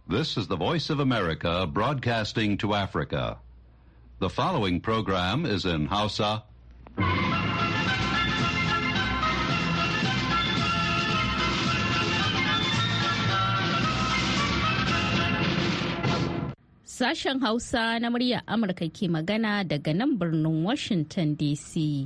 This is the Voice of America broadcasting to Africa. The following program is in Hausa. Sashen Hausa na muryar Amurka ke magana daga nan birnin Washington DC.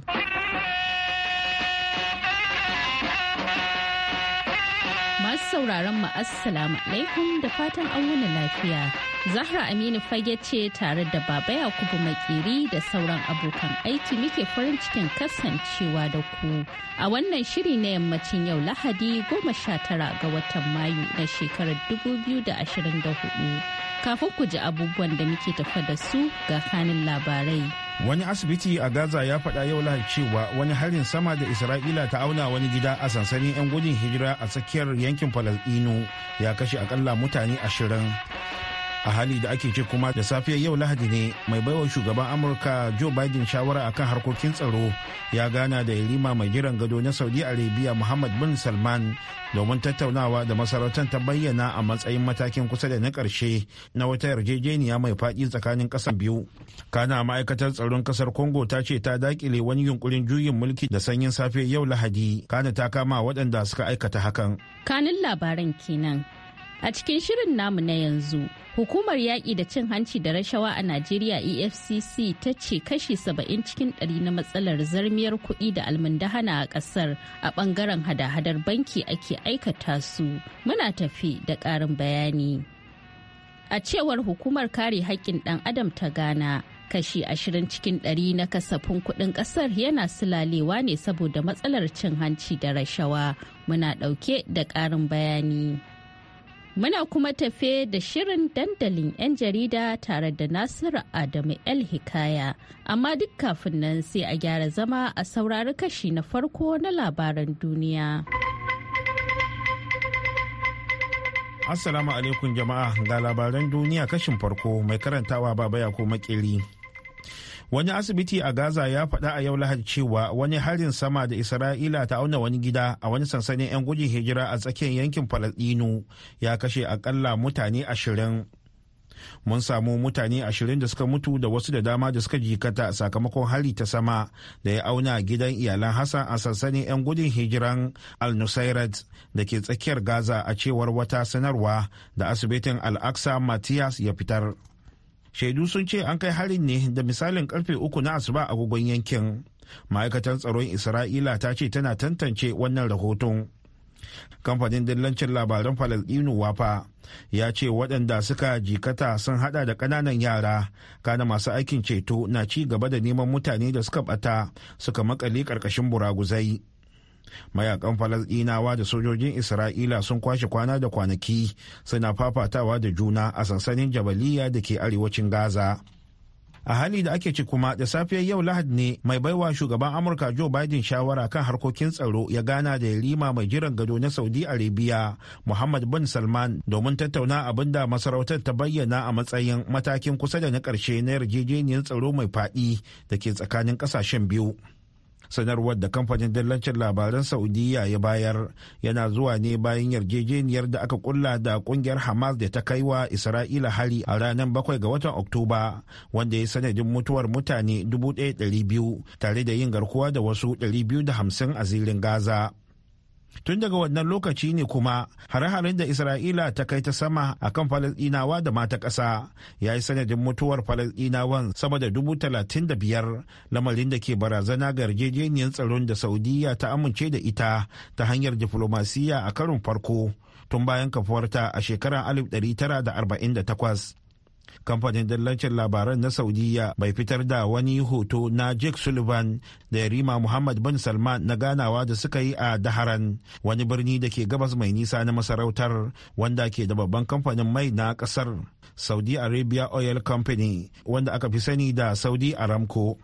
Masu sauraron mu assalamu alaikum da fatan an wuni lafiya. Zahra Aminu Fage ce tare da Baba Yakubu Makeri da sauran abokan aiki muke farin cikin kasancewa da ku. A wannan shiri na yammacin yau Lahadi 19 ga watan Mayu na shekarar 2024. Kafin ku ji abubuwan da muke tafa da su ga kanin labarai. Wani asibiti a Gaza ya faɗa yau Lahadi cewa wani harin sama da Isra'ila ta auna wani gida a sansanin 'yan gudun hijira a tsakiyar yankin Falasɗinu ya kashe akalla mutane 20. A hali da ake ce kuma da safiyar yau Lahadi ne mai baiwa shugaban Amurka Joe Biden shawara akan harkokin tsaro ya gana da yarima mai jiran gado na Saudi Arabia Muhammad bin Salman domin tattaunawa da masarautar ta bayyana a matsayin matakin kusa da na ƙarshe na wata yarjejeniya mai faɗi tsakanin ƙasar biyu. Kana ma'aikatar tsaron ƙasar Congo ta ce ta dakile wani yunkurin juyin mulki da sanyin safiyar yau Lahadi, kana ta kama waɗanda suka aikata hakan. Kanin labaran kenan. A cikin shirin namu na yanzu, hukumar yaƙi da cin hanci da rashawa a Najeriya EFCC ta ce kashi 70 cikin 100 na matsalar zarmiyar kuɗi da almundahana a ƙasar a ɓangaren hada-hadar banki ake aikata su. Muna tafi da ƙarin bayani. A cewar hukumar kare haƙƙin ɗan adam ta Ghana, kashi 20 cikin 100 na kasafin kuɗin ƙasar yana sulalewa ne saboda matsalar cin hanci da rashawa. Muna ɗauke da ƙarin bayani. Muna kuma tafe da shirin dandalin 'yan jarida tare da Nasiru Adamu El Hikaya. Amma duk kafin nan sai a gyara zama a saurari kashi na farko na labaran duniya. Assalamu alaikum jama'a, ga labaran duniya kashin farko mai karantawa Baba Yakubu Makeri. Wani asibiti a Gaza ya faɗa a yau Lahadi cewa wani harin sama da Isra'ila ta auna wani gida a wani sansanin 'yan gudun hijira a tsakiyar yankin Falasɗinu ya kashe akalla mutane 20. Mun samu mutane 20 da suka mutu da wasu da dama da suka jikata sakamakon hari ta sama da ya auna gidan iyalan Hassan a sansanin 'yan gudun hijiran Al-Nusairat da ke tsakiyar Gaza, a cewar wata sanarwa da asibitin Al-Aqsa Matthias ya fitar. Shaidu sun ce an kai harin ne da misalin karfe 3 na asuba a agogon yankin. Ma'aikatar tsaron Isra'ila ta ce tana tantance wannan rahoton. Kamfanin dillancin labaran Falasɗinu Wafa ya ce waɗanda suka jikata sun hada da ƙananan yara, kana masu aikin ceto na ci gaba da neman mutane da suka ɓata suka makale ƙarƙashin buraguzai. Mayakan Falasɗinawa da sojojin Isra'ila sun kwashe kwana da kwanaki suna fafatawa da juna a sansanin Jabaliya da ke arewacin Gaza. A hali da ake ci kuma da safiyar yau Lahadi ne mai baiwa shugaban Amurka Joe Biden shawara kan harkokin tsaro ya gana da yarima mai jiran gado na Saudi Arabia Muhammad bin Salman domin tattauna abin da masarautar ta bayyana a matsayin matakin kusa da na ƙarshe na yarjejeniyar tsaro mai faɗi da ke tsakanin ƙasashen biyu. Sanarwar da kamfanin dillancin labaran Saudiya ya bayar yana zuwa ne bayan yarjejeniyar da aka kulla da kungiyar Hamas da ta kai wa Isra'ila hari a ranar 7 ga watan Oktoba, wanda ya sanadin mutuwar mutane 1,200 tare da yin garkuwa da wasu 250 a zirin Gaza. Tun daga wannan lokaci ne kuma hare-haren da Isra'ila ta kai ta sama a kan Falasɗinawa da mata ƙasa ya yi sanadin mutuwar Falasɗinawan sama da 35,000, lamarin da ke barazana ga yarjejeniyar tsaron da Saudiya ta amince da ita ta hanyar diflomasiyya a karon farko tun bayan kafuwarta a shekarar 1948. Kamfanin dillancin labaran na Saudiya bai fitar da wani hoto na Jake Sullivan da yarima Muhammad bin Salman na ganawa da suka yi a Daharan, wani birni da ke gabas mai nisa na masarautar, wanda ke da babban kamfanin mai na kasar, Saudi Arabia Oil Company, wanda aka fi sani da Saudi Aramco.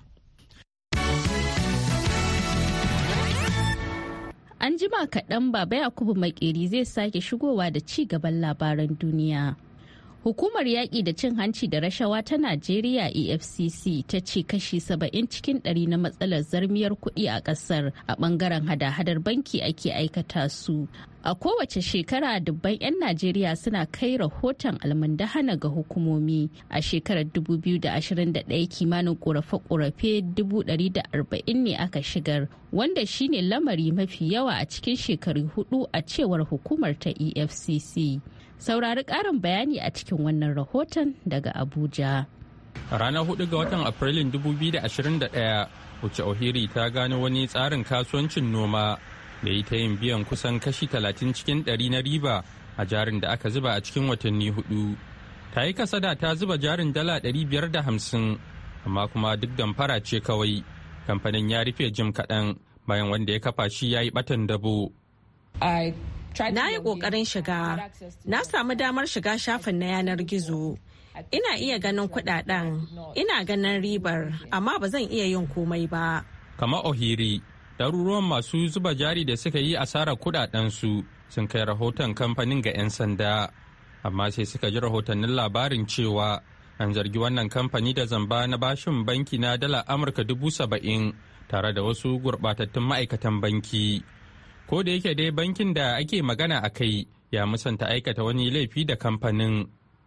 An jima kaɗan Baba Yakubu Makeri zai sake shigowa da ci gaban labaran duniya. Hukumar yaƙi da cin hanci da rashawa ta Najeriya EFCC ta ce kashi 70 cikin 100 na matsalar zarmiyar kuɗi a ƙasar a ɓangaren hada-hadar banki ake aikata su. A kowace shekara dubban 'yan Najeriya suna kai rahoton almundahana ga hukumomi. A shekarar 2021 kimanin ƙorafe-ƙorafe 140 ne aka shigar, wanda shine lamari mafi yawa a cikin shekaru 4 a cewar hukumar ta EFCC. Saurari ƙarin bayani a cikin wannan rahoton daga Abuja. A ranar 4 ga watan Afrilun 2021, Uche Ohiri ta gano wani tsarin kasuwancin noma da yi ta yin biyan kusan kashi 30 cikin 100 na riba a jarin da aka zuba a cikin watanni 4. Ta yi kasada ta zuba jarin dala 550, amma kuma duk damfara ce kawai. Kamfanin ya rufe jim kaɗan bayan wanda ya kafa shi ya yi ɓatan dabo. Na yi ƙoƙarin shiga, na samu damar shiga shafin na yanar gizo. Ina iya ganin kuɗaɗen, ina ganin ribar, amma ba zan iya yin komai ba. Kama Ohiri, ɗaruruwan masu zuba jari da suka yi asarar kuɗaɗensu sun kai rahoton kamfanin ga 'yan sanda, amma sai suka ji rahotannin labarin cewa an zargi wannan kamfani da zamba na bashin banki na dala Amurka 70,000 tare da wasu gurɓatattun ma'aikatan banki. Ko da yake dai bankin da ake magana a kai ya musanta aikata wani laifi da kamfanin.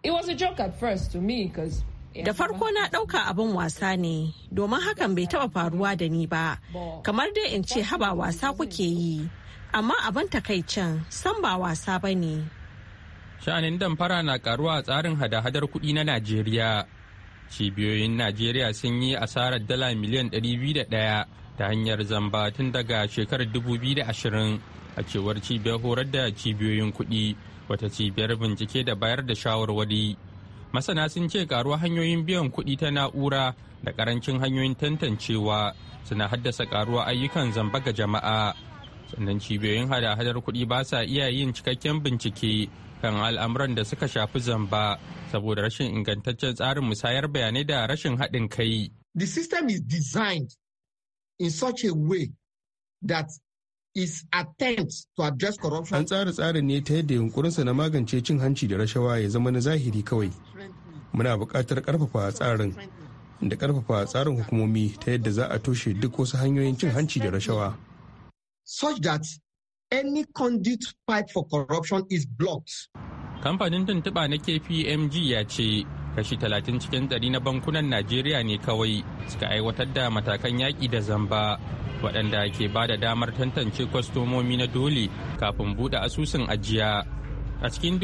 Da farko na ɗauka abin wasa ne, domin hakan bai taɓa faruwa da ni ba, kamar dai in ce haba wasa kuke yi, amma abin takaicin san ba wasa ba ne. Sha'anin damfara na karuwa a tsarin hada-hadar kuɗi na Najeriya. Cibiyoyin Najeriya sun yi asarar dala miliyan 201 ta hanyar zamba tun daga shekarar 2020 a cewar cibiyar horar da cibiyoyin kuɗi, wata cibiyar bincike da bayar da shawarwari. Masana sun ce karuwa hanyoyin biyan kuɗi ta na'ura da karancin hanyoyin tantancewa suna haddasa karuwa ayyukan zamba ga jama'a. Sannan cibiyoyin hada-hadar kuɗi ba sa iya yin cikakken bincike kan al'amuran da suka shafi zamba saboda rashin ingantaccen tsarin musayar bayanai da rashin haɗin kai. The system is designed in such a way that is attempt to address corruption. An tsara tsarin ne ta yadda yunkurinsa na magance cin hanci da rashawa ya zama na zahiri kawai. Muna buƙatar ƙarfafa tsarin da ƙarfafa tsarin hukumomi ta yadda za a toshe duk wasu hanyoyin cin hanci da rashawa. Such that any conduit pipe for corruption is blocked. Kamfanin tuntuɓa na KPMG ya ce kashi 30 cikin 100 na bankunan Najeriya ne kawai suka aiwatar da matakan yaƙi da zamba, waɗanda ke ba da damar tantance kwastomomi na dole kafin buɗe asusun ajiya. A cikin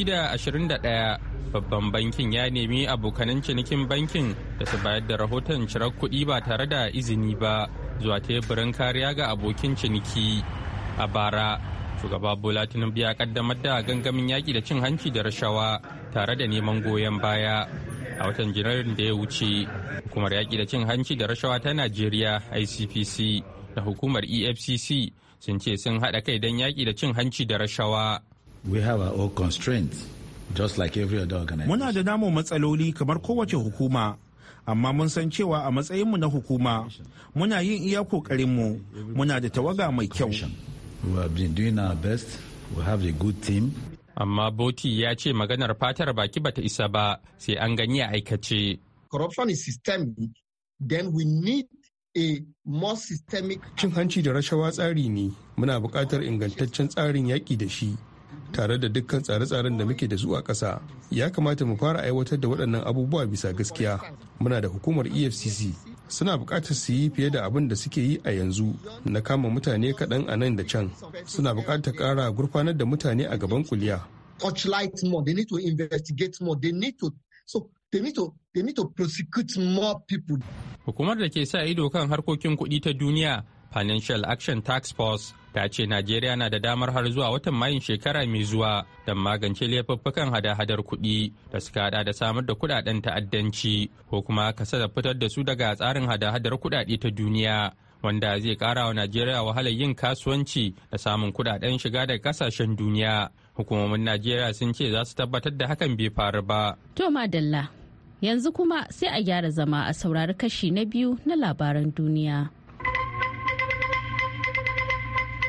2021, babban bankin ya nemi abokanan cinikin bankin da su bayar da rahoton cirar kuɗi ba tare da izini ba zuwa teburin kariya ga abokin ciniki. A bara, shugaba Bola Tinubu ya kaddamar da gangamin yaƙi da cin hanci da rashawa tare da neman goyon baya. A watan Janairun da ya wuce, hukumar yaƙi da cin hanci da rashawa ta Najeriya ICPC da hukumar EFCC sun ce sun haɗa kai don yaƙi da cin hanci da rashawa. We have our own constraints, just like every other organization. Muna da namu matsaloli kamar kowace hukuma, amma mun san cewa a matsayinmu na hukuma muna yin iya ƙoƙarinmu, muna da tawaga mai kyau. We have been doing our best. We have a good team. Amma Boti ya ce maganar fatar baki bata isa ba, sai an gani a aikace. Corruption is systemic, then we need a more systemic. Cin hanci da rashawa tsari ne, muna buƙatar ingantaccen tsarin yaƙi da shi. Tare da dukkan tsare-tsaren da muke da su a ƙasa, ya kamata mu fara aiwatar da waɗannan abubuwa bisa gaskiya. Muna da hukumar EFCC, suna buƙatar su yi fiye da abin da suke yi a yanzu na kama mutane kaɗan a nan da can. Suna buƙatar ƙara gurfanar da mutane a gaban kuliya. Torchlight more, they need to investigate more, they need to prosecute more people. Hukumar da ke sa ido kan harkokin kuɗi ta duniya, Financial Action Task Force, ta ce Najeriya na da damar har zuwa watan Mayun shekara mai zuwa don magance laifuffukan hada-hadar kuɗi da suka hada da samar da kuɗaɗen ta'addanci ko kuma kasa da fitar da su daga tsarin hada-hadar kuɗaɗe ta duniya, wanda zai ƙara wa Najeriya wahalar yin kasuwanci da samun kuɗaɗen shiga daga ƙasashen duniya. Hukumomin Najeriya sun ce za su tabbatar da hakan bai faru ba. To madalla, yanzu kuma sai a gyara zama a saurari kashi na biyu na labaran duniya.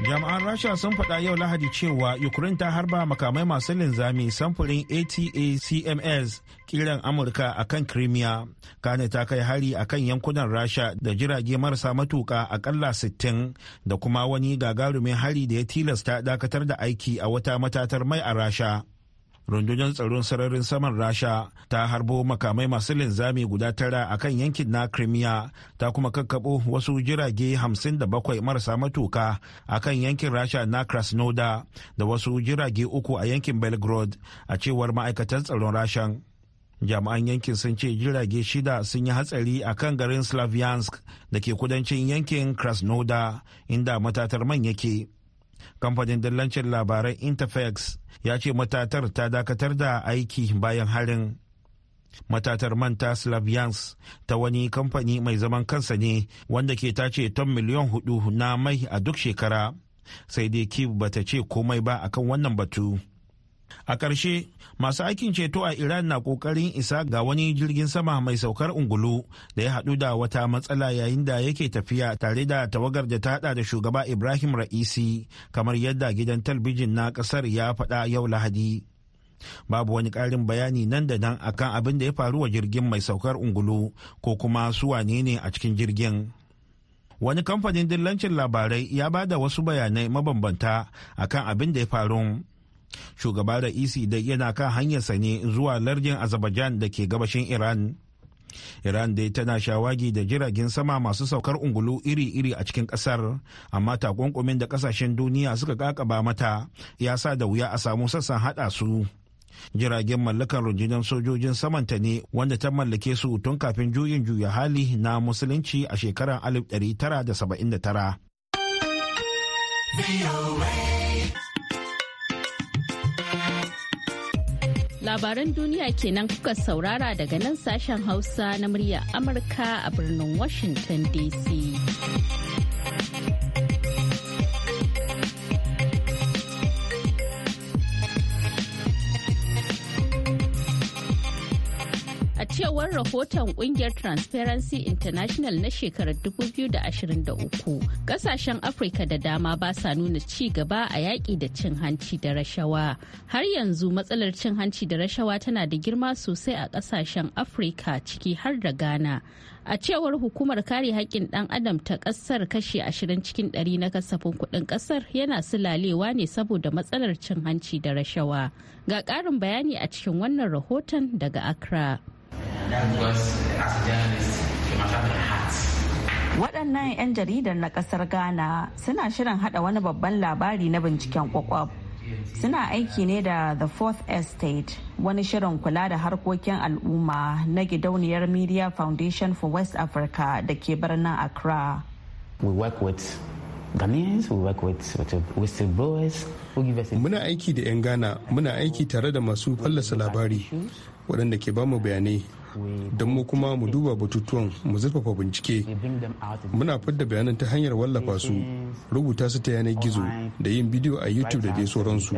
Jami'an Rasha sun faɗa yau Lahadi cewa Ukraine ta harba makamai masu linzami samfurin ATACMS kiran Amurka a kan Crimea. Kane ta kai hari a kan yankunan Rasha da jirage marasa matuka akalla 60 da kuma wani gagarumin hari da ya tilasta dakatar da aiki a wata matatar mai a Rasha. Rundunar tsaron sararin saman Rasha ta harbo makamai masu linzami guda 9 a kan yankin na Crimea, ta kuma kakkabo wasu jirage 57 marasa matuka a kan yankin Rasha na Krasnodar da wasu jirage 3 a yankin Belgorod, a cewar ma'aikatan tsaron Rashan. Jami'an yankin sun ce jirage 6 sun yi hatsari a kan garin Slavyansk da ke kudancin yankin Krasnodar inda matatar man yake. Kamfanin dillancin labaran Interfax ya ce matatar ta dakatar da aiki bayan harin. Matatar manta Slavyansk ta wani kamfani mai zaman kansa ne wanda ke tace ton miliyan 4 na mai a duk shekara, sai dai Kyiv bata ce komai ba akan wannan batu. A ƙarshe, masu aikin ceto a Iran na ƙoƙarin isa ga wani jirgin sama mai saukar ungulu da ya haɗu da wata matsala yayin da yake tafiya tare da tawagar da ta haɗa da shugaba Ibrahim Ra'isi, kamar yadda gidan talbijin na ƙasar ya faɗa yau Lahadi. Babu wani ƙarin bayani nan da nan akan abin da ya faru wa jirgin mai saukar ungulu ko kuma su wane ne a cikin jirgin. Wani kamfanin dillancin labarai ya ba da wasu bayanai mabambanta akan abin da ya faru. Shugaba Ra'isi da yana kan hanyarsa ne zuwa lardin Azerbaijan da ke gabashin Iran. Iran dai tana shawagi da jiragen sama masu saukar ungulu iri-iri a cikin kasar, amma takunkumin da kasashen duniya suka kakaba mata ya sa da wuya a samu sassan hada su. Jiragen mallakan rundunar sojojin samanta ne wanda ta mallake su tun kafin juyin juya hali na musulunci a shekarar 1979. Labaran duniya kenan kuka saurara daga nan sashen Hausa na murya Amurka a birnin Washington DC. A cewar rahoton kungiyar Transparency International na shekarar 2023, kasashen Afirka da dama ba sa nuna ci gaba a yaƙi da cin hanci da rashawa. Har yanzu matsalar cin hanci da rashawa tana da girma sosai a kasashen Afirka, ciki har da Ghana. A cewar hukumar kare haƙƙin ɗan adam ta ƙasar, kashi 20 cikin 100 na kasafin kuɗin ƙasar yana sulalewa ne saboda matsalar cin hanci da rashawa. Ga ƙarin bayani a cikin wannan rahoton daga Accra. Waɗannan 'yan jaridar na ƙasar Ghana suna shirin haɗa wani babban labari na binciken kwakwaf. Suna aiki ne da The Fourth Estate, wani shirin kula da harkokin al'umma na gidauniyar Media Foundation for West Africa da ke birnin Accra. Muna aiki da 'yan Ghana, muna aiki tare da masu fallasa labari waɗanda ke bamu bayanai, don mu kuma mu duba batutuwan, mu zurfafa bincike. Muna fidda bayanan ta hanyar wallafa su, rubuta su ta yanar gizo, da yin bidiyo a YouTube da dai sauransu.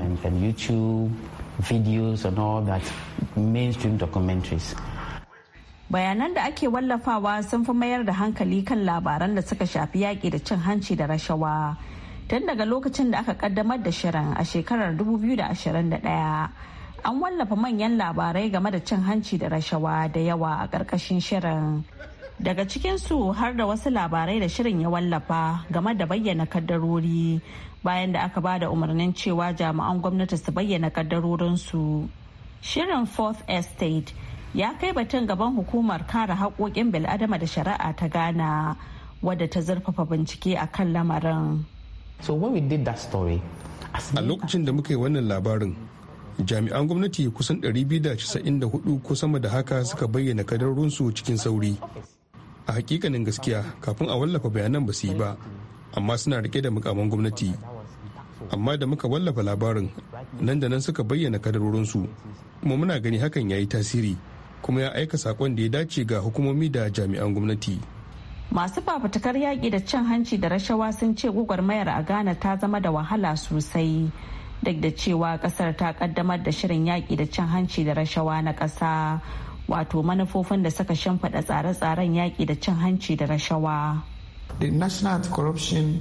Bayanan da ake wallafawa sun fi mayar da hankali kan labaran da suka shafi yaƙi da cin hanci da rashawa. Tun daga lokacin da aka kaddamar da shirin a shekarar 2021, an wallafa manyan labarai game da cin hanci da rashawa da yawa a ƙarƙashin shirin. Daga cikinsu har da wasu labarai da shirin ya wallafa game da bayyana kaddarori, bayan da aka ba da umarnin cewa jami'an gwamnati su bayyana kaddarorinsu. Shirin Fourth Estate ya kai batun gaban hukumar kare haƙoƙin bil'adama da shari'a ta Ghana, wadda ta zurfafa bincike a kan lamarin. A lokacin da muka yi wannan labarin, jami'an gwamnati kusan 294 ko sama da haka suka bayyana kadarorinsu cikin sauri. A hakikanin gaskiya, kafin a wallafa bayanan ba su yi ba, amma suna rike da mukaman gwamnati. Amma da muka wallafa labarin, nan da nan suka bayyana kadarorinsu, kuma muna gani hakan ya yi tasiri, kuma ya aika sakon da ya dace ga hukumomi da jami'an gwamnati. Masu fafutukar yaƙi da cin hanci da rashawa sun ce gwagwarmayar a Ghana ta zama da wahala sosai, duk da cewa ƙasar ta ƙaddamar da shirin yaƙi da cin hanci da rashawa na ƙasa, wato manufofin da suka shimfiɗa tsare-tsaren yaƙi da cin hanci da rashawa. The National Anti-Corruption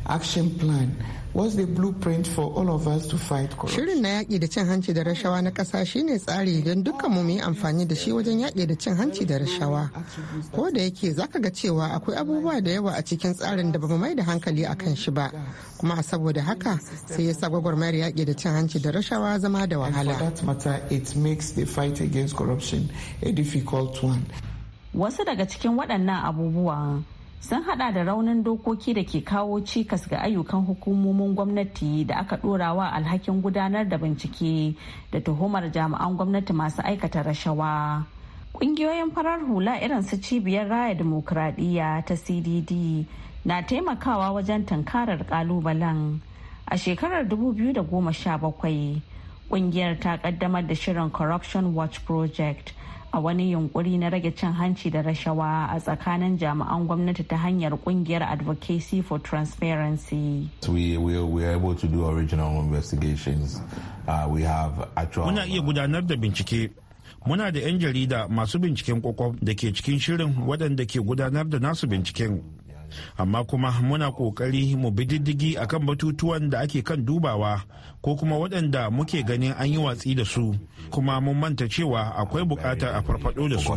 action plan. What's the blueprint for all of us to fight corruption? Shirin na yaƙi da cin hanci da rashawa na ƙasa shine tsari don dukkan mu yi amfani da shi wajen yaƙi da cin hanci da rashawa. Ko da yake zaka ga cewa akwai abubuwa da yawa a cikin tsarin da bamu mai da hankali akan shi ba. Kuma a saboda haka sai ya sa gwagwarmayar yaƙi da cin hanci da rashawa zama da wahala. And for that matter, it makes the fight against corruption a difficult one. Wasu daga cikin waɗannan abubuwan sun hada da raunin dokoki da ke kawo cikas ga ayyukan hukumomin gwamnati da aka dorawa alhakin gudanar da bincike da tuhumar jami'an gwamnati masu aikata rashawa. Kungiyoyin farar hula irin su cibiyar raya dimokuraɗiyya ta CDD na taimakawa wajen tunkarar kalubalen. A shekarar 2017 kungiyar ta kaddamar da shirin Corruption Watch Project a wani yunkuri na rage cin hanci da rashawa a tsakanin jami'an gwamnati ta hanyar kungiyar Advocacy for Transparency. We are able to do original investigations. We have actual... Muna iya gudanar da bincike. Muna da 'yan jarida masu binciken kwakwaf da ke cikin shirin waɗanda ke gudanar da nasu binciken. Amma kuma muna kokari mu bi diddigi akan batutuwan da ake kan dubawa ko kuma waɗanda muke ganin an yi watsi da su kuma mun manta cewa akwai buƙatar a farfado da su.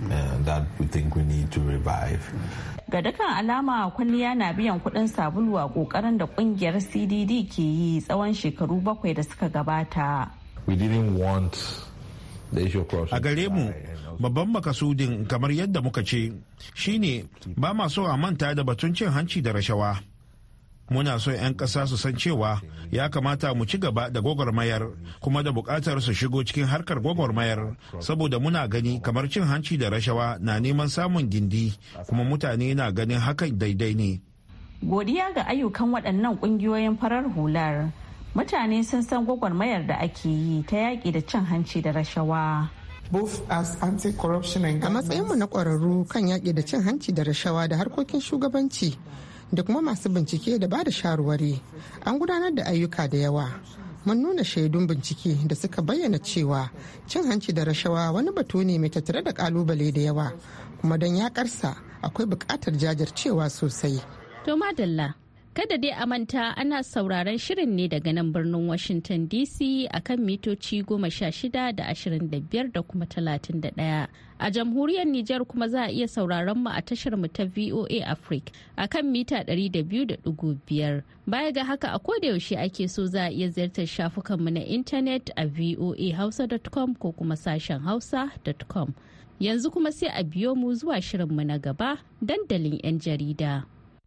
Ga dukkan alama kwalliya na biyan kuɗin sabulu a ƙoƙarin da ƙungiyar CDD ke yi tsawon shekaru 7 da suka gabata. A gare mu babban makasudin kamar yadda muka ce shine ba ma so a manta da batun cin hanci da rashawa. Muna so 'yan ƙasa su san cewa ya kamata mu ci gaba da gwagwarmayar kuma da buƙatar su shigo cikin harkar gwagwarmayar saboda muna gani kamar cin hanci da rashawa na neman samun gindi kuma mutane na ganin hakan daidai ne. Godiya ga ayyukan waɗannan ƙungiyoyin farar hular, mutane sun san gwagwarmayar da ake yi ta yaƙi da cin hanci da rashawa. A matsayinmu na ƙwararru kan yaƙi da cin hanci da rashawa da harkokin shugabanci da kuma masu bincike da ba da shawarwari, an gudanar da ayyuka da yawa. Mun nuna shaidun bincike da suka bayyana cewa cin hanci da rashawa wani batu ne mai tattare da ƙalubale da yawa, kuma don yaƙarsa akwai buƙatar jajircewa sosai. To madalla. Kada dai a manta ana sauraron shirin ne daga nan birnin Washington DC akan mitoci 16 da 25 da kuma 31. A jamhuriyar Nijar kuma za a iya sauraron mu a tashar mu ta VOA Africa akan mita 200.5. Baya ga haka a koda yaushe ake so za a iya ziyartar shafukan mu na intanet a voahausa.com ko kuma sashen hausa.com. Yanzu kuma sai a biyo mu zuwa shirin mu na gaba, dandalin 'yan jarida.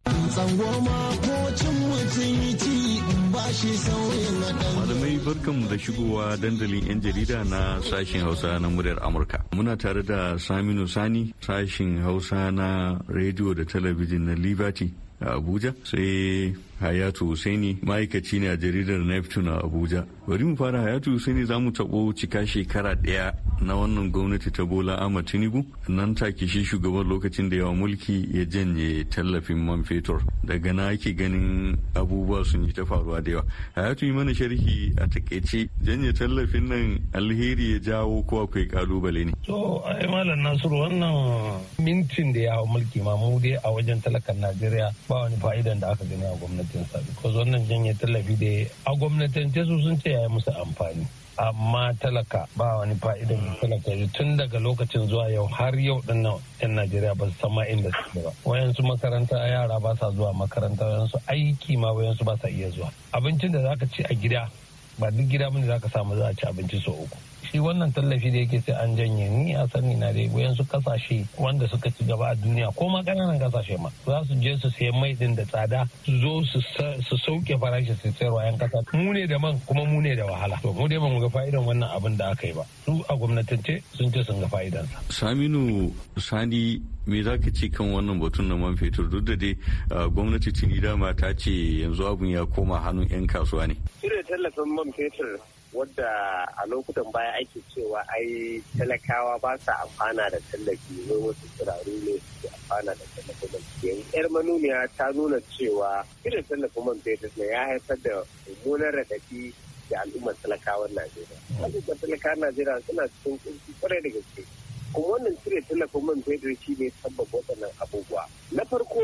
Malamai barkanmu da shigowa dandalin 'yan jarida na sashen Hausa na muryar Amurka. Muna tare da Saminu Sani, sashen Hausa na rediyo da talabijin na Liberty a Abuja, sai Hayatu Husaini, ma'aikaci ne a jaridar Neptune a Abuja. Bari mu fara. Hayatu Husaini, za mu taɓo cika shekara ɗaya na wannan gwamnati ta Bola Ahmad Tinubu. Nan take shi shugaban lokacin da yawa mulki ya janye tallafin man fetur. Daga na ake ganin abubuwa sun yi ta faruwa da yawa. Hayatu, yi mana sharhi a takaice, janye tallafin nan alheri ya jawo ko akwai kalubale ne? To, ai Malam Nasiru, wannan mintin da ya hau mulki ma mu dai a wajen talakan Najeriya ba wani fa'idan da aka gani a gwamnatinsa. Because wannan janye tallafi da a gwamnatance su sun ce ya yi musu amfani. Amma talaka ba wani fa'idan da talaka tun daga lokacin zuwa yau har yau dinnan 'yan Najeriya ba su san ma inda suke ba. Wayansu makaranta yara ba sa zuwa makaranta, wayansu aiki ma wayansu ba sa iya zuwa. Abincin da zaka ci a gida ba duk gida bane zaka samu za a ci abinci sau uku. Shi wannan tallafi da yake sai an janye, ni a sani na dai wayansu kasashe wanda suka ci gaba a duniya ko ma kananan kasashe ma za su je su sayi mai din da tsada su zo su sauke farashi su sayarwa 'yan kasa. Mu ne da man kuma mu ne da wahala. To mu dai ba mu ga fa'idan wannan abin da aka yi ba. Su a gwamnatance sun ce sun ga fa'idansa. Saminu Sani, me za ka ce kan wannan batun na man fetur, duk da dai gwamnati tuni dama ta ce yanzu abun ya koma hannun 'yan kasuwa ne? Cire tallafin man fetur wadda a lokutan baya ake cewa ai talakawa ba sa amfana da tallafi, ne wasu tsiraru ne suke amfana da tallafin man fetur. Yar manuniya ta nuna cewa cire tallafin man fetur ne ya haifar da mummunan radadi da al'ummar talakawan Najeriya. Al'ummar talakawan Najeriya suna cikin kunci kwarai da gaske. Kuma wannan cire tallafin man fetur shi ne sabbaba waɗannan abubuwa. Na farko,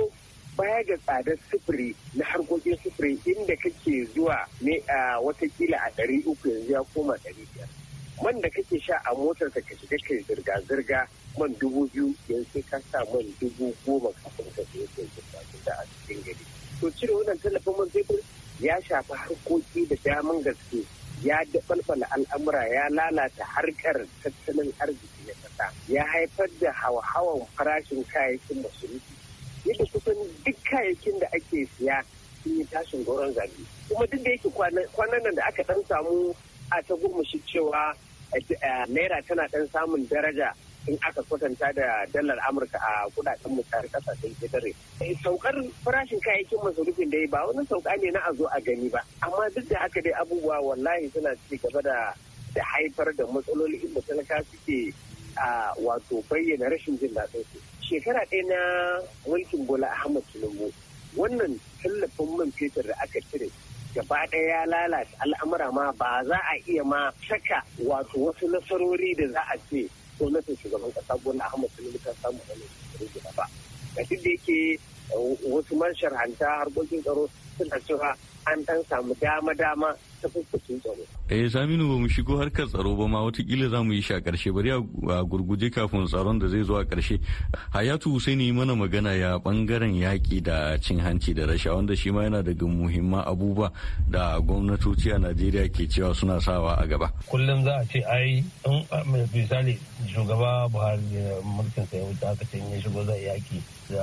baya ga tsadar sufuri na harkokin sufuri inda kake zuwa ne a watakila a 300 yanzu ya koma 500. Man da kake sha a motar ka shiga kai zirga-zirga man 2000 yanzu ka sa man 10,000 kafin ka je kai zirga-zirga a cikin gari. To cire wannan tallafin man fetur ya shafi harkoki da daman gaske, ya daɓalɓala al'amura, ya lalata harkar tattalin arziki na ƙasa, ya haifar da hawa-hawan farashin kayayyakin masarufi. Yadda kusan duk kayayyakin da ake siya sun yi tashin goron zabi. Kuma duk da yake kwanan nan da aka ɗan samu a ta gurmushi cewa naira tana ɗan samun daraja in aka kwatanta da dalar Amurka a kudaden musayar kasashen ketare. Saukar farashin kayayyakin masarufin dai ba wani sauka ne na a zo a gani ba, amma duk da haka dai abubuwa wallahi suna ci gaba da haifar da matsaloli inda talaka suke wato bayyana rashin jin daɗin su. Shekara ɗaya na mulkin Bola Ahmed Tinubu, wannan tallafin man fetur da aka cire gaba ɗaya ya lalata al'amura, ma ba za a iya ma saka wato wasu nasarori da za a ce gwamnatin shugaban kasa Bola Ahmed Tinubu ta samu wani rigima ba. Da duk da yake wasu masharhanta harkokin tsaro suna cewa an dan samu dama ta fuskacin tsaro. Saminu, ba mu shigo harkar tsaro ba ma, watakila za mu yi shi a ƙarshe, bari a gurguje kafin tsaron da zai zo a ƙarshe. Hayatu Husaini mana magana ya bangaren yaƙi da cin hanci da rashawa, wanda shi ma yana daga muhimman abubuwa da gwamnatoci a Najeriya ke cewa suna sawa a gaba. Kullum za a ce ai in misali shugaba Buhari mulkin sa ya wuce aka ce ya shigo zai yaƙi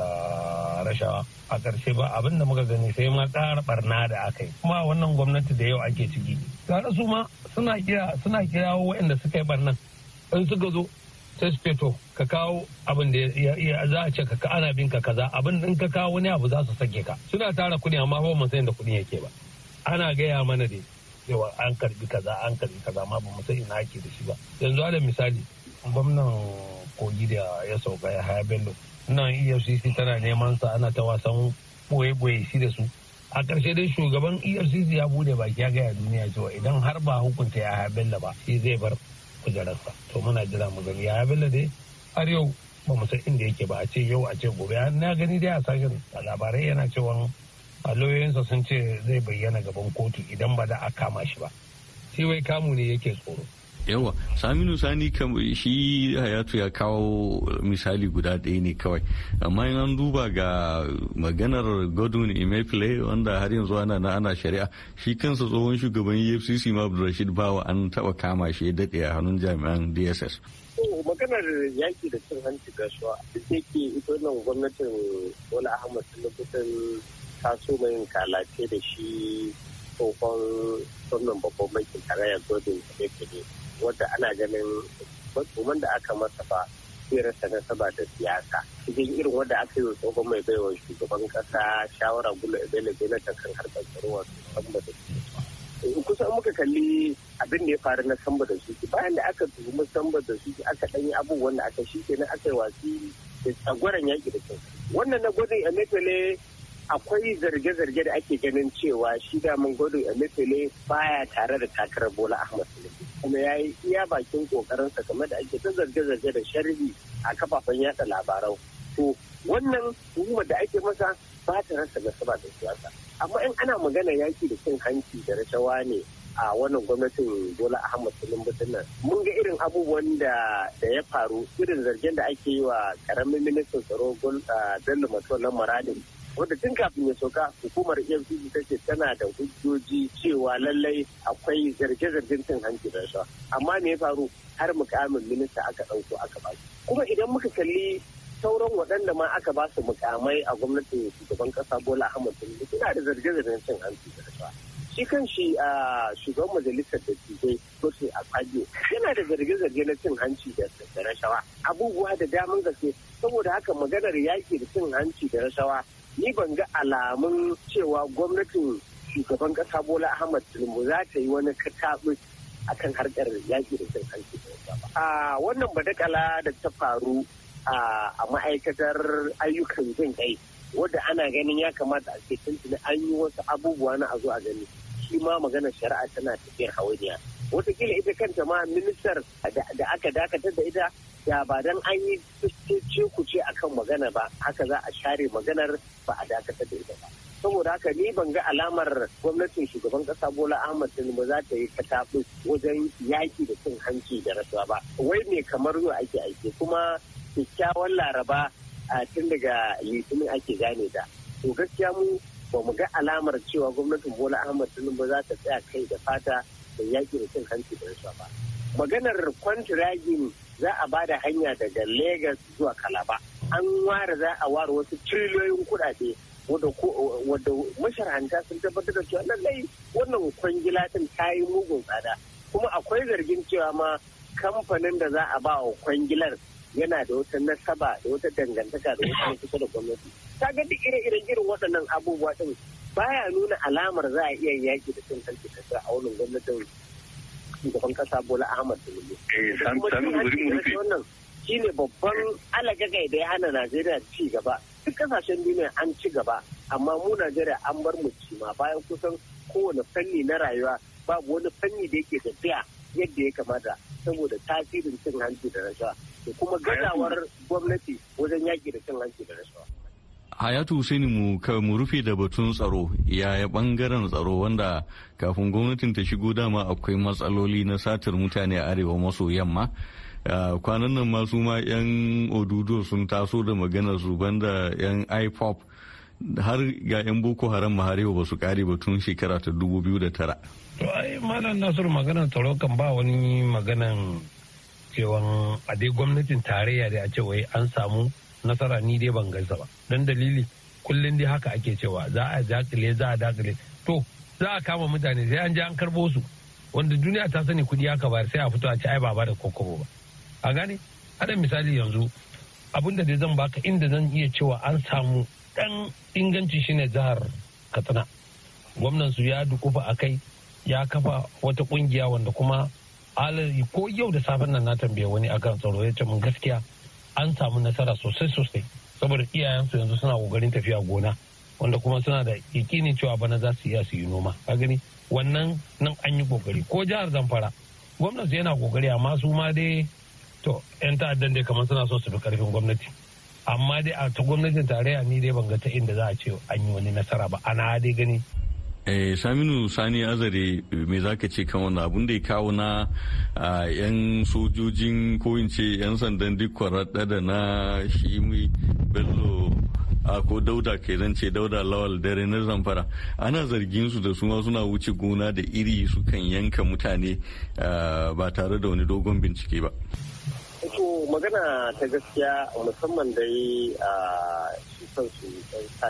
da rashawa, a ƙarshe ba abin da muka gani sai ma ƙara barna da aka yi. Kuma wannan gwamnati da yau ake ciki tare su ma suna kirawo waɗanda suka yi barnan, in suka zo sai su feto ka kawo abin da za a ce ka ana bin ka kaza, abin in ka kawo wani abu za su sake ka. Suna tara kuɗi amma ba mu san da kuɗin yake ba. Ana gaya mana dai cewa an karbi kaza amma ba mu san ina ake da shi ba. Yanzu da misali gwamnan Kogi da ya sauka ya haya Bello, nan EFCC tana neman sa, ana ta wasan boye shi da su. A ƙarshe dai shugaban EFCC ya bude baki ya gaya duniya cewa idan har ba hukunta ya Bello ba shi zai bar kujerarsa. To muna jira mu gani ya Bello dai har yau ba mu san inda yake ba, a ce yau a ce gobe. Na gani dai a sashen labarai yana cewa lauyoyinsa sun ce zai bayyana gaban kotu idan ba da a kama shi ba. Shi wai kamu ne yake tsoro. Yawa, Saminu Sani shi Hayatu ya kawo misali guda ɗaya ne kawai, amma in an duba ga maganar Godwin Emefiele wanda har yanzu ana shari'a, shi kansa tsohon shugaban EFCC ma Abdulrashid Bawa an taɓa kama shi ya daɗe a hannun jami'an DSS. Maganar yaki da cin hanci da rashawa duk da yake ita wannan gwamnatin Bola Ahmed Tinubu ta so mai kalace da shi tsohon gwamnan babban bankin tarayyar Godwin Emefiele, wadda ana ganin batsuman da aka masa ba sai rasa nasaba da siyasa. Cikin irin wadda aka yi wa tsohon mai baiwa shugaban kasa shawara Gula Ebele na kan harkar tsaro wato Samba da Suki. Kusan muka kalli abin da ya faru na Samba da Suki, bayan da aka tuhumi Samba da Suki aka ɗanyi abubuwan da aka shi kenan aka yi wasi da tsagwaron yaƙi da kyau. Wannan na Godwin Emefiele akwai zarge-zarge da ake ganin cewa shi daman Godwin Emefiele baya tare da takarar Bola Ahmed Tinubu, kuma ya yi iya bakin kokarinsa game da ake ta zarge-zarge da sharhi a kafafen yada labarau. To wannan tuhumar da ake masa ba ta rasa nasaba da siyasa, amma in ana magana yaki da cin hanci da rashawa ne a wannan gwamnatin Bola Ahmed Tinubu nan, mun ga irin abubuwan da ya faru, irin zargen da ake yi wa karamin ministan tsaro Bello Matola Maradin, wanda tun kafin ya sauka hukumar EFCC ta ce tana da hujjoji cewa lallai akwai zarge-zargen cin hanci da rashawa, amma me ya faru har mukamin minista aka ɗauko aka ba shi. Kuma idan muka kalli sauran waɗanda ma aka ba su mukamai a gwamnatin shugaban ƙasa Bola Ahmed Tinubu suna da zarge-zargen cin hanci da rashawa. Shi kan shi shugaban majalisar dattijai Godswill Akpabio yana da zarge-zarge na cin hanci da rashawa, abubuwa da daman gaske. Saboda haka maganar yaƙi da cin hanci da rashawa, ni ban ga alamun cewa gwamnatin shugaban kasa Bola Ahmed Tinubu za ta yi wani kataɓus akan harkar yaƙi da cin hanci da rashawa. A wannan badakala da ta faru a ma'aikatar ayyukan jin kai, wadda ana ganin ya kamata a ce tuntuni an yi wasu abubuwa na a zo a gani, shi ma maganar shari'a tana tafiyar hawainiya. Wataƙila ita kanta ma ministar da aka dakatar da ita da ba dan an yi ce akan magana ba haka za a share maganar ba a dakatar da ita ba. Saboda haka ni ban ga alamar gwamnatin shugaban kasa Bola Ahmed Tinubu za ta yi kataɓus wajen yaki da cin hanci da rashawa ba. Wai me kamar yau ake aiki kuma kyakkyawan Laraba a tun daga Litinin ake gane da. To gaskiya mu ba mu ga alamar cewa gwamnatin Bola Ahmed Tinubu za ta tsaya kai da fata da yaki da cin hanci da rashawa ba. Maganar kwantiragin za a ba da hanya daga Legas zuwa Kalaba. An ware za a ware wasu triliyoyin kuɗaɗe wadda masharhanta sun tabbatar da cewa lallai wannan kwangila din ta yi mugun tsada. Kuma akwai zargin cewa ma kamfanin da za a ba wa kwangilar yana da wata nasaba da wata dangantaka da wata kusa da gwamnati. Ta ga duk irin waɗannan abubuwa din baya nuna alamar za a iya yaki da cin hanci da a wannan gwamnatin shugaban kasa Bola Ahmed Tinubu. Wannan shine babban alagagai da ya hana Najeriya ci gaba. Duk kasashen duniya an ci gaba, amma mu Najeriya an bar mu ci ma bayan kusan kowane fanni na rayuwa babu wani fanni da yake tafiya yadda ya kamata saboda tasirin cin hanci da rashawa da kuma gazawar gwamnati wajen yaki da cin hanci da rashawa. Hayatu Husaini mu rufe da batun tsaro, yaya bangaren tsaro wanda kafin gwamnatin ta shigo dama akwai matsaloli na satar mutane a arewa maso yamma. Kwanan nan masu ma 'yan odudo sun taso da maganar su banda 'yan IPOP har ga 'yan Boko Haram maharewa ba su kare batun shekara ta 2009. To ai malam Nasiru maganar tsaro kan ba wani maganan cewa a dai gwamnatin tarayya da a ce wai an samu nasara ni dai ban gaisa ba don dalili kullum dai haka ake cewa za a dakile to za a kama mutane sai an je an karbo su wanda duniya ta sani kudi aka bayar sai a fito a ci ai ba da kokobo ba a gane hada misali yanzu abinda dai zan baka inda zan iya cewa an samu dan inganci shine jihar Katsina gwamnan su ya dukufa akai ya kafa wata kungiya wanda kuma ko yau da safen nan na tambaye wani akan tsaro ya ce mun gaskiya an samu nasara sosai saboda iyayensu yanzu suna kokarin tafiya gona wanda kuma suna da yakinin cewa bana za su iya su yi noma ka gani wannan nan an yi kokari ko jihar Zamfara gwamnati yana kokari amma su ma dai to yan ta'addan dai kamar suna so su fi karfin gwamnati amma dai a ta gwamnatin tarayya ni dai ban ga ta inda za a ce an yi wani nasara ba ana dai gani. Saminu Sani Azare me za ka ce kan wannan abun da ya kawo na yan sojojin ko in ce yan sandan duk kwaraɗa da na shi Bello ko Dauda ke zan ce Dauda Lawal dare na Zamfara ana zargin su da su ma suna wuce gona da iri su kan yanka mutane ba tare da wani dogon bincike ba. To magana ta gaskiya musamman dai su kansu ɗan sa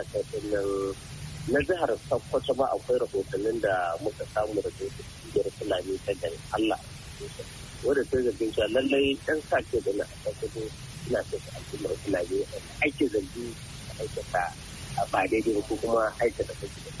na jihar Sokoto ba akwai rahotannin da muka samu da kungiyar Fulani ta gari Allah wadda ta zargin cewa lallai ɗan sake da na Sokoto suna ce su al'ummar Fulani ake zargi a aikata ba daidai ko kuma aikata kake da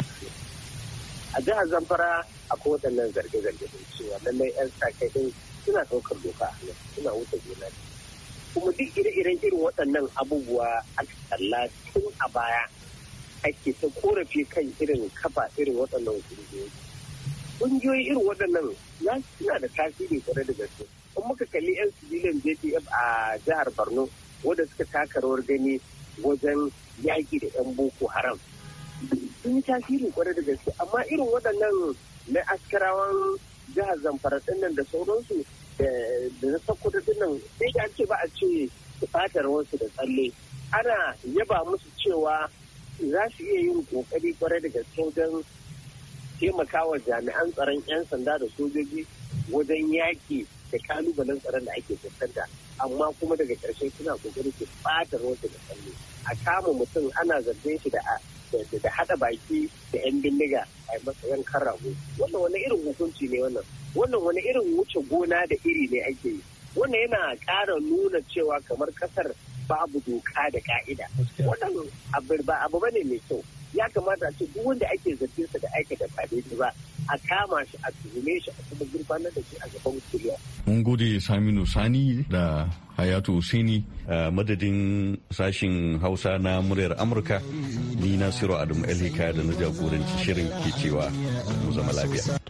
a jihar Zamfara akwai waɗannan zarge-zarge da cewa lallai ɗan sake din suna ɗaukar doka a suna wuce gona kuma duk ire-iren irin waɗannan abubuwa a kalla tun a baya ake ta korafi kan irin kafa irin waɗannan ƙungiyoyi irin waɗannan suna da tasiri kwarai da gaske in muka kalli 'yan civilian JTF a jihar Borno wadda suka taka rawar gani wajen yaƙi da 'yan Boko Haram sun yi tasiri kwarai da gaske amma irin waɗannan na askarawan jihar Zamfara ɗinnan da sauransu da na Sokoto ɗinnan sai da ce ba a ce su ɓata rawarsu da tsalle ana yaba musu cewa za su iya yin kokari kwarai da gaske wajen taimakawa jami'an tsaron 'yan sanda da sojoji wajen yaki da kalubalen tsaron da ake fuskanta amma kuma daga ƙarshe suna kokari su ɓata rawarsu da tsalle a kama mutum ana zargin shi da haɗa baki da 'yan bindiga a matsayin karago wannan wani irin hukunci ne wannan wani irin wuce gona da iri ne ake yi wannan yana ƙara nuna cewa kamar ƙasar babu doka da ka'ida wannan ba abu bane mai kyau ya kamata a ce duk wanda ake zargin sa da aikata ba daidai ba a kama shi a tuhume shi a kuma gurfanar da shi a gaban kuliya. Mun gode Saminu Sani da Hayatu Husaini madadin sashin Hausa na muryar Amurka ni Nasiru Adamu Elhika da na jagoranci shirin ke cewa mu zama lafiya. To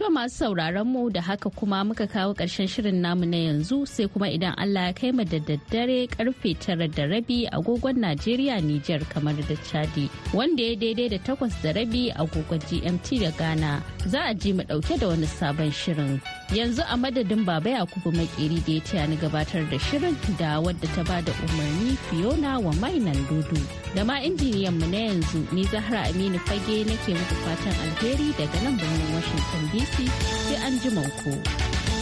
To masu sauraron mu da haka kuma muka kawo ƙarshen shirin namu na yanzu sai kuma idan Allah ya kai mu da daddare karfe 9:30 agogon Najeriya Nijar kamar da Chadi wanda ya daidai da 8:30 agogon GMT da Ghana za a ji mu ɗauke da wani sabon shirin. Yanzu a madadin Baba Yakubu Makeri da ya taya ni gabatar da shirin da wadda ta bada umarni Fiona wa mainan dudu da ma injiniyan mu na yanzu ni Zahra Aminu Fage nake muku fatan alheri daga nan birnin Washington DC sai an ji ku.